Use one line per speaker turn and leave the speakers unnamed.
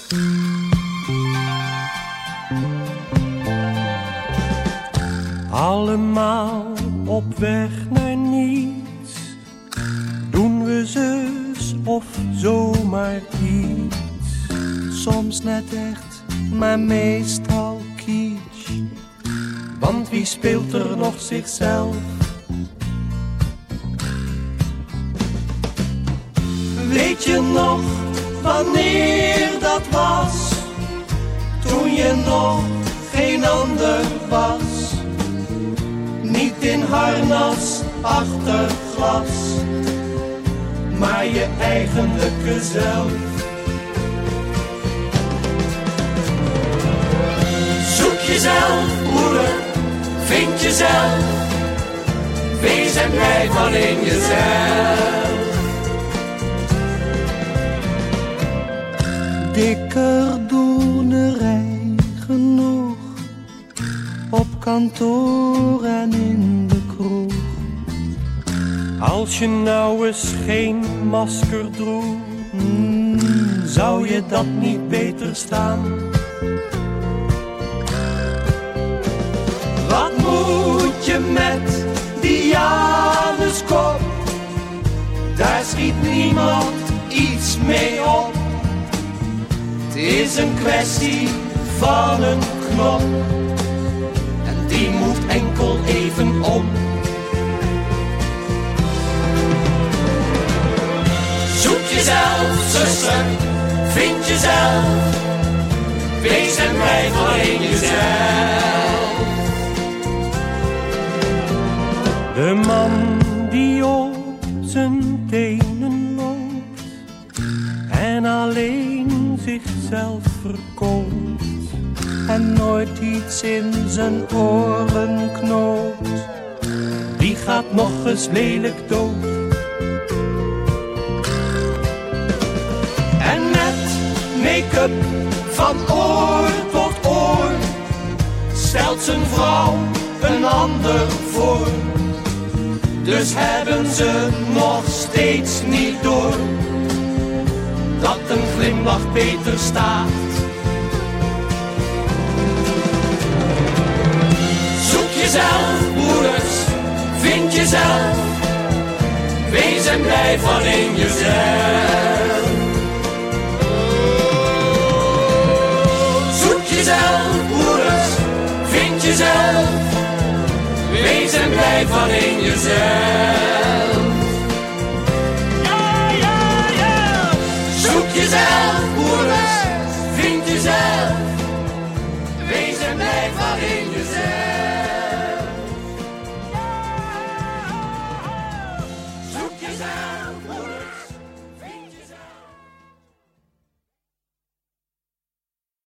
Allemaal op weg naar niets, doen we zus of zomaar iets. Soms net echt, maar meestal kitsch. Want wie speelt er nog zichzelf? Weet je nog wanneer dat was? Toen je nog geen ander was. Niet in harnas achter glas, maar je eigenlijke zelf. Zoek jezelf, moeder, vind jezelf. Wees en blij van in jezelf. Dikker doenerij genoeg, op kantoor en in de kroeg. Als je nou eens geen masker droeg, zou je dat niet beter staan? Wat moet je met die Januskop? Daar schiet niemand iets mee op. Het is een kwestie van een knop, en die moet enkel even om. Zoek jezelf, zuster, vind jezelf. Wees en blij van in jezelf. De man die op zijn tenen loopt en alleen zichzelf verkoopt en nooit iets in zijn oren knoopt, die gaat nog eens lelijk dood. En met make-up van oor tot oor stelt zijn vrouw een ander voor. Dus hebben ze nog steeds niet door dat een glimlach beter staat. Zoek jezelf, broeders, vind jezelf. Wees en blij van in jezelf. Zoek jezelf, broeders, vind jezelf. Wees en blij van in jezelf.